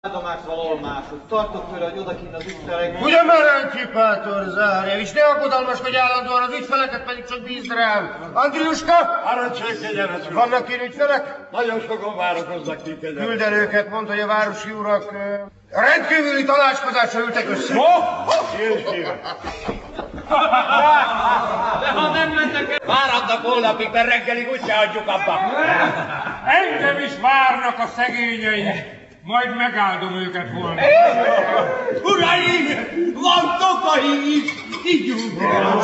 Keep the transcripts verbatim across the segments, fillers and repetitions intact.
Áldomást valahol máshogy. Tartok tőle, hogy odakinn az ügyfelek. Ugye már Antipátor zárja, és ne aggodalmaskodj állandóan, az ügyfeleket pedig csak bízd rám. Andriuska! Parancsolj, kegyenes uram! Vannak én ügyfelek? Nagyon sokan várakoznak ki, kegyenes. Küld el őket, mondd, hogy a városi urak uh, rendkívüli tanácskozásra ültek össze. Mo? Én kérem. De ha nem mennek, várhatnak holnapig, mert reggelig úgyse adjuk abba. Engem is várnak a szegényeim. Majd megáldom őket volna. Uraim! Van tokai is! Ígyunk!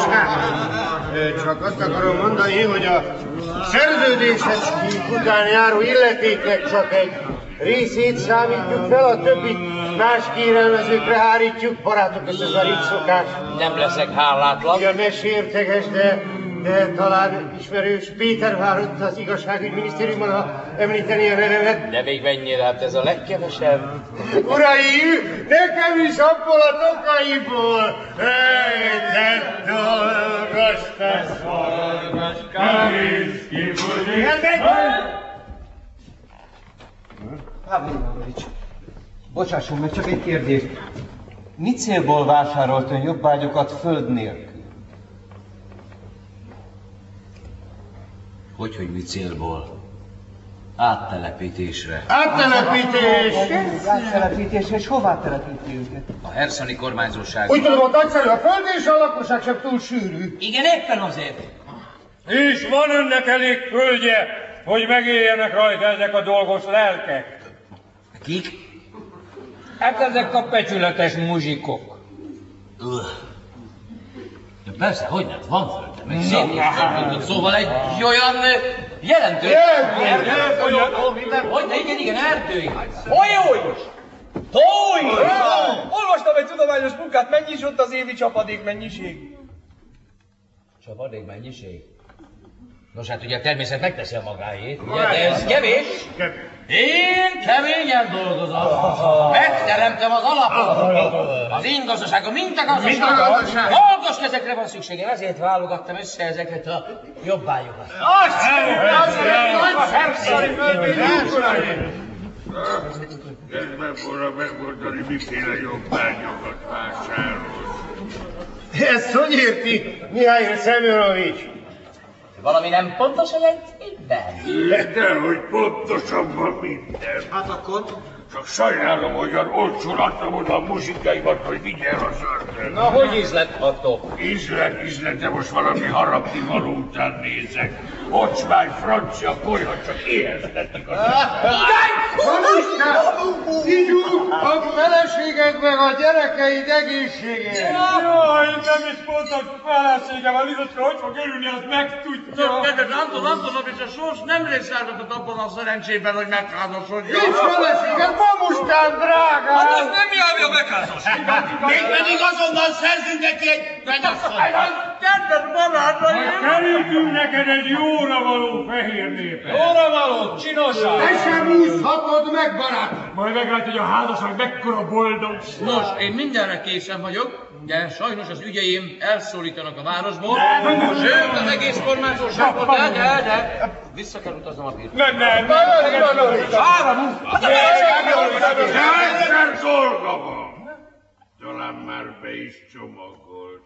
Csak azt akarom mondani, hogy a szerződéses után járó illetéknek csak egy részét számítjuk fel, a többit más kérelmezőkre hárítjuk. Barátok, ez a rég szokás. Nem leszek hálátlan. Ja, ne sérteges, de, de talán ismerős Péter vár ott az igazságügyminisztériumban, ha említeni a nevemet. De még mennyire, hát ez a legkevesebb. Uraim, nekem is abból a tokaiból rejtett dolgos tesz. Pávol Ivánovics, bocsásson meg, csak egy kérdés. Mi célból vásárolt ön jobbágyokat föld nélkül? Hogyhogy mi célból? Áttelepítésre. Áttelepítés! Áttelepítésre, és hová telepíti őket? A herszani kormányzóság. Úgy tudom, hogy nagyszerű a föld, és a lakosság sem túl sűrű. Igen, éppen azért. És van önnek elég földje, hogy megéljenek rajta ezek a dolgos lelkek. Kik? Hát ezek a becsületes muzsikok. Ja, persze, hogy nem, van földem, meg szép is földem. Szóval egy olyan jelentős... Erdő! Hogy ne, igen, igen, erdői. Folyó is! Tó is! Olvastam egy tudományos munkát, mennyi is ott az évi csapadék mennyiség? Csapadék mennyiség? Nos, hát ugye a természet megteszi a magáét, ugye, de ez kevés. Én keményen dolgozom. Megteremtem az alapot. Az én gazdaságom, mint a gazdaság. Dolgos kezekre van szükségem, ezért válogattam össze ezeket a jobbágyokat. Azt! Nagy szerszari Kezdve volna megmondani, miféle jobbágyokat vásárol. Ezt hogy érti, Mihály Szemjonovics? Valami nem pontos a jegyzékben? Dehogy pontosabban minden. Hát akkor... Csak sajnálom, hogy olyan olcsón adtam oda a muzsikáimat, hogy vigyen a zöldön. Na, hogy ízlethatok? Ízlet, ízlet, de most valami harapni való után nézek. Ocsmány, francia konyha, csak éheztetik az Ígyunk a feleséged meg a gyerekeid egészségére. Jaj, nem is mondtam feleségem, a Lizocska hogy fog örülni, azt megtudja. Kedves Anton Antonovics, a sors nem részártatott abban a szerencsében, hogy megházasodjon. Nincs feleséged, mamustán, drágám! Hát az nem járja a megházasság. Mégpedig azonnal szerzünk neki egy mennyasszonyt. Kedves barátaim! Kerültünk neked egy jóra való fehér népet. Jóra való, csinosság. Te sem úszhatod meg, barát! Majd meglátod, hogy a házasság mekkora boldog. Nos, én mindenre készen vagyok, de sajnos az ügyeim elszólítanak a városból. Sőt, az egész kormányzóságot, de, de, de, vissza kell utaznom a birtokba. Nem, nem, nem. Három De egyszer dolga van. Talán már be is csomagolt.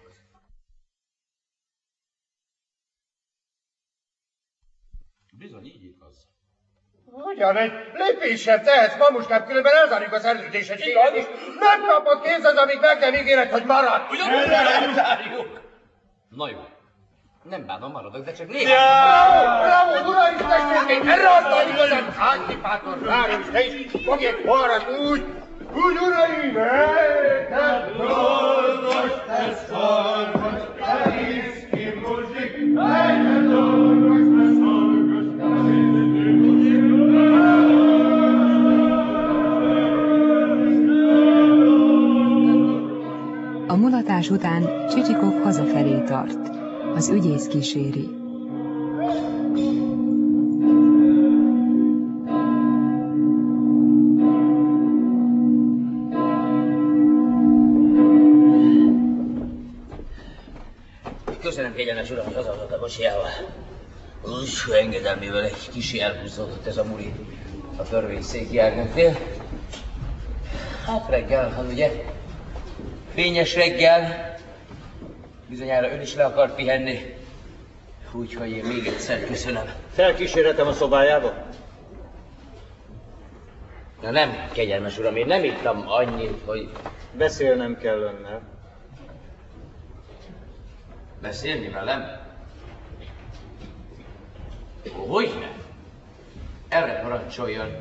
Bizony, így igaz. Hogyan egy lépéssel tehetsz, mamuskám, különben elzárjuk a szerződéseséget is. Nem kapod kézed, amíg meg nem ígéred, hogy marad. Ugyan elzárjuk. Na jó, nem bánom, maradok, de csak néhány. Bravo, uraim, testvérkeim, erre adta igazán. Antipátor, várom, te is fogj egy poharat úgy, úgy, uraim, eltett dolgos tesz szarvas, elhisz ki muzsik, eltett dolgos tesz szarvas, elhisz ki muzsik. A mulatás után Csicsikov hazafelé tart. Az ügyész kíséri. Köszönöm, kegyenes uram, hogy hazaadott a bocsjával. Úgy engedelmével egy kicsi elhúzódott ez a muri a törvényszéki ágnak fél. Hát reggel, az ugye? Fényes reggel. Bizonyára ön is le akar pihenni. Úgyhogy én még egyszer köszönöm. Felkísérhetem a szobájába? Na nem, kegyelmes uram, én nem ittam annyit, hogy... Beszélnem kell önnel. Beszélni velem? Hogyne? Erre parancsoljon.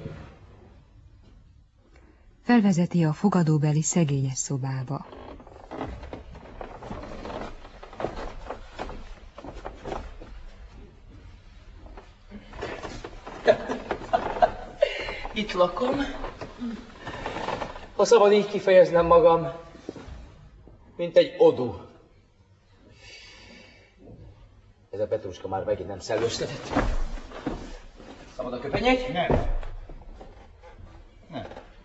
Felvezeti a fogadóbeli szegényes szobába. Itt lakom. Ha szabad így kifejeznem magam, mint egy odú. Ez a Petruska már megint nem szellőztetett. Szabad a köpenyek? Nem. Nem.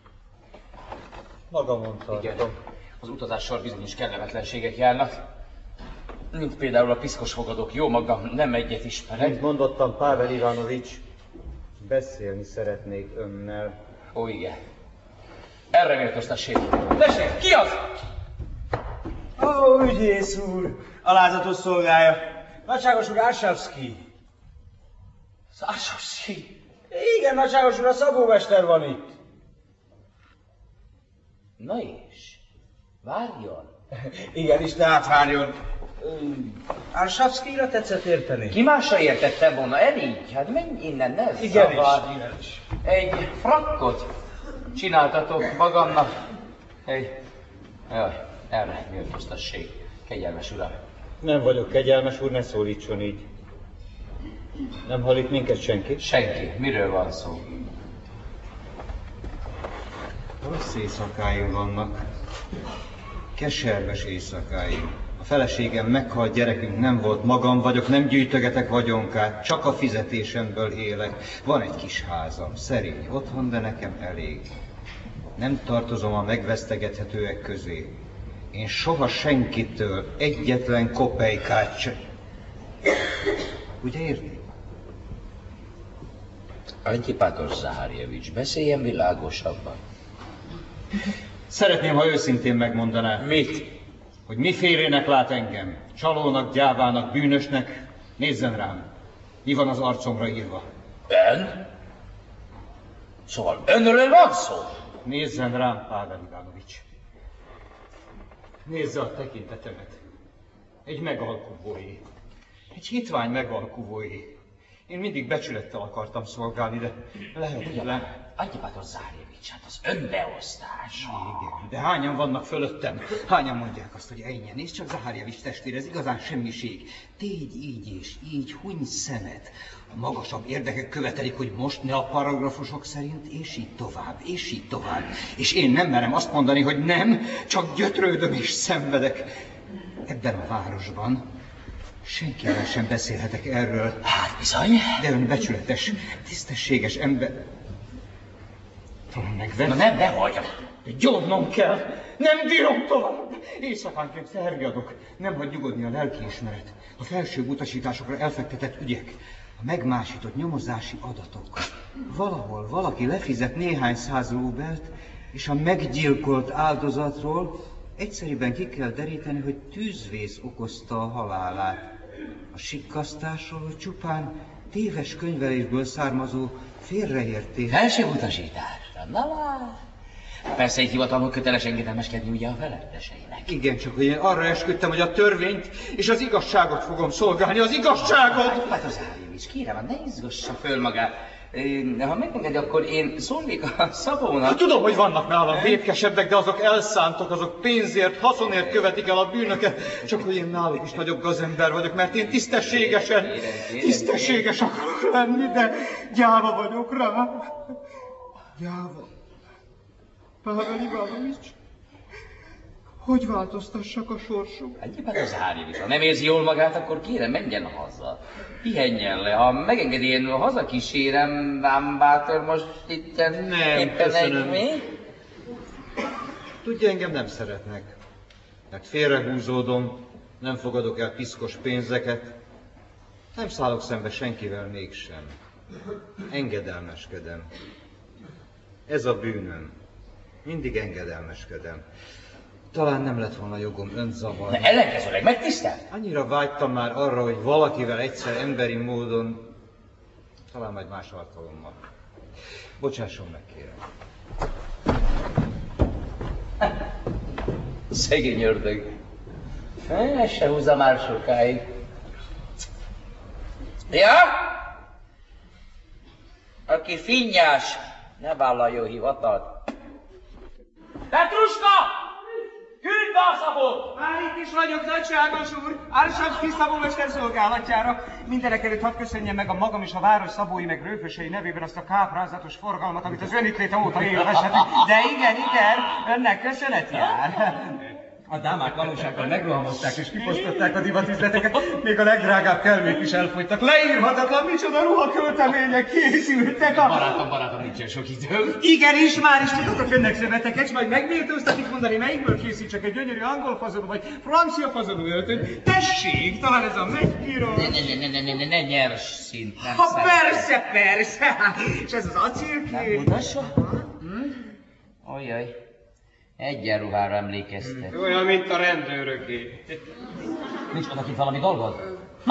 Magamon tartom. Igen. Az utazással bizonyos kellemetlenségek járnak. Mint például a piszkos fogadók. Jó magam, nem egyet ismerek. Mint mondottam, Pável Ivanovics, beszélni szeretnék önnel. Ó, igen. Erre méltóztassék. Tessék, ki az? Ó, ügyész úr, alázatos szolgája. Nagyságos úr, Ársavszky. Ársavszky? Igen, nagyságos úr, a szabómester van itt. Na és? Várjon. Igen, is ne átvárjon. Ársavszkyra tetszett érteni? Ki másra értettem volna? Elég? Hát menj innen, ne Igen szabad. is, igen is. Egy frakkot csináltatok magamnak. Egy... Jaj, erre méltóztassék, kegyelmes uram. Nem vagyok kegyelmes úr, ne szólítson így. Nem hallít minket senki? Senki. Miről van szó? Rossz éjszakáim vannak. Keserves éjszakáim. A feleségem meghalt, gyerekünk nem volt, magam vagyok, nem gyűjtögetek vagyonkát, csak a fizetésemből élek. Van egy kis házam, szerény otthon, de nekem elég. Nem tartozom a megvesztegethetőek közé. Én soha senkitől egyetlen kopejkát sem. Ugye érti? Antipátor Zaharjevics, beszéljen világosabban. Szeretném, ha őszintén megmondaná. Mit? Hogy mifélének lát engem? Csalónak, gyávának, bűnösnek? Nézzen rám. Mi van az arcomra írva? Ön? Szóval önről van szó? Nézzen rám, Pável Ivanovics. Nézze a tekintetemet. Egy megalkuvói. Egy hitvány megalkuvói. Én mindig becsülettel akartam szolgálni, de lehetetlen. Antipátor Zaharjevics, hát az önbeosztás. Igen, de hányan vannak fölöttem? Hányan mondják azt, hogy ennyi? Nézd csak, Zaharjevics testvére, ez igazán semmiség. Tégy így és így, huny szemet. A magasabb érdekek követelik, hogy most ne a paragrafusok szerint, és így tovább, és így tovább. És én nem merem azt mondani, hogy nem, csak gyötrődöm és szenvedek. Ebben a városban senki ellen sem beszélhetek erről. Hát bizony. De ön becsületes, tisztességes ember. Talán megven. Na nem, ne hagyjam. Gyónnom kell. Nem bírom tovább. Éjszakánként felriadok. Nem hagy nyugodni a lelkiismeret. A felső utasításokra elfektetett ügyek. A megmásított nyomozási adatok. Valahol valaki lefizet néhány száz rubelt, és a meggyilkolt áldozatról egyszerűen ki kell deríteni, hogy tűzvész okozta a halálát. A sikkasztásról, hogy csupán téves könyvelésből származó félreértés. Felső utasítás. Na lá. Persze egy hivatalnok köteles engedelmeskedni ugye a feletteseinek. Igen, csak hogy én arra esküdtem, hogy a törvényt és az igazságot fogom szolgálni, az igazságot! Hát az Zaharjevics, kérem, ne izgassa föl magát. Ha megengedi, akkor én szólnék a Szabónak. Tudom, hogy vannak nálam vétkesebbek, de azok elszántok, azok pénzért, haszonért követik el a bűnöket. Csak hogy én náluk is nagyobb gazember vagyok, mert én tisztességesen, tisztességes akarok lenni, de gyáva vagyok rá. Gyáva. Pável Ivanovics, hogy változtassak a sorsuk? Egyébként az Zaharjevics, ha nem érzi jól magát, akkor kérem, menjen haza. Pihenjen le, ha megengedi, én hazakísérem, vám bátor most itt Nem, éppen köszönöm. egy mi? Tudja, engem nem szeretnek. Mert félrehúzódom, nem fogadok el piszkos pénzeket, nem szállok szembe senkivel mégsem. Engedelmeskedem. Ez a bűnöm. Mindig engedelmeskedem. Talán nem lett volna jogom önt zavarni. Ellenkezőleg megtisztelt? Annyira vágytam már arra, hogy valakivel egyszer emberi módon, talán majd más alkalommal. Bocsásson meg, kérem. Szegény ördög. Ez se húzza már sokáig. Ja? Aki finnyás, ne vállaljon hivatalt. Petruska! Küld be a szabót! Már itt is vagyok, nagyságos úr! Ársavszki szabómester szolgálatjára! Mindenekelőtt hadd köszönjem meg a magam és a város szabói meg rőfösei nevében azt a káprázatos forgalmat, amit az ön itt léte óta élvezhetünk. De igen, igen, önnek köszönet jár. A dámák valóságban megrohamozták és kiposztották a divatüzleteket, még a legdrágább kelmék is elfogytak. Leírhatatlan, micsoda ruhaköltemények készültek a... Barátom, barátom, nincsen sok időm. Igenis, már is tudok önnek szöveteket, majd megméltóztatik mondani, melyikből készítsek egy gyönyörű angol fazonú vagy francia fazonú öltönyt. Tessék, talán ez a megpiros... Ne, ne, ne, ne, ne, ne, ne nyers szint, nem Ha szeretem. persze, persze! És ez az acélkék? Mutassa. Hm? Ojjaj. Egyenruhára emlékeztet. Olyan, mint a rendőröké. Nincs odakint valami dolgod? Ma!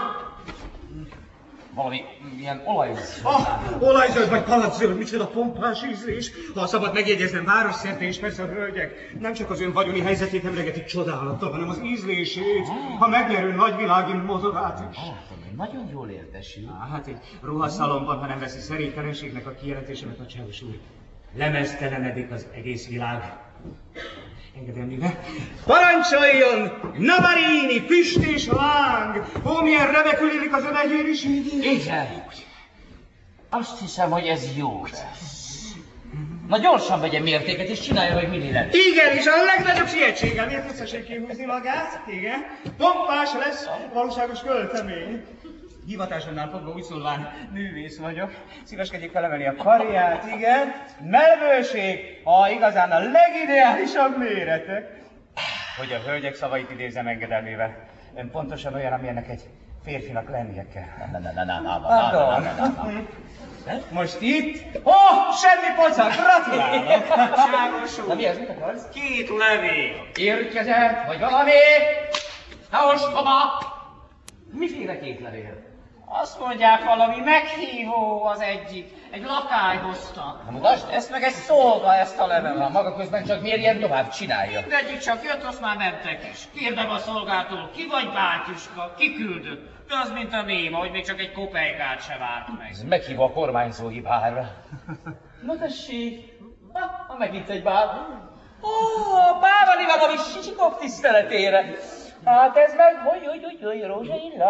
Valami ilyen olajos. Ah, olajzöld vagy palacszöld, micsoda pompás ízlés. Ha szabad megjegyeznem, városszerte és persze a hölgyek nem csak az ön vagyoni helyzetét emlegetik csodálattal, hanem az ízlését, ha megnyerő nagyvilági mozogát is. Látom, hogy nagyon jól értesül. Á, hát egy ruhaszalomban, ha nem veszi szerénytelenségnek a kijelentésemet, nagyságos úr. Lemeztelenedik az egész világ. Engedelmére. Parancsoljon! Navarini, füst és láng! Ó, milyen remekül élik az ön egyéniségét! Igen. Azt hiszem, hogy ez jó lesz. Na gyorsan vegye mértéket és csinálja meg mindent. Igen, és a legnagyobb sietséggel miért összeség kihúzni magát? Igen. Pompás lesz, valóságos költemény. Hivatásomnál fogva úgy szólván művész vagyok. Szíveskedjék felemelni a karját, igen. Melvőség, ha igazán a legideálisabb méretek. Hogy a hölgyek szavait idézem engedelmével. Ön pontosan olyan, amilyennek egy férfinak lennie kell. Na, na, na, na, na, na, Pardon. na, na, na, na. Most itt? Ó, oh, semmi pocak, gratulálok! Ságos úr. Na mi ez, mit akarsz? Két levél. Érkezett, vagy valami? Na ostoba! Miféle két levél? Azt mondják, valami meghívó az egyik. Egy lakály hozta. Na mutasd, Ezt meg egy szolga, ezt a Na levelet. maga közben csak mérjen tovább, csinálja. Mindegyik csak jött, azt már mentek is. Kérdem a szolgától, ki vagy bátyuska, ki küldött? De az, mint a néma, hogy még csak egy kopejkát se várt meg. Ez meghívva a kormányzói bárra. Na tessék, ha, ha megint egy bár. Ó, bávani valami Sicsikov tiszteletére. Hát ez meg, hogy, hogy, hogy, hogy, rózsailla.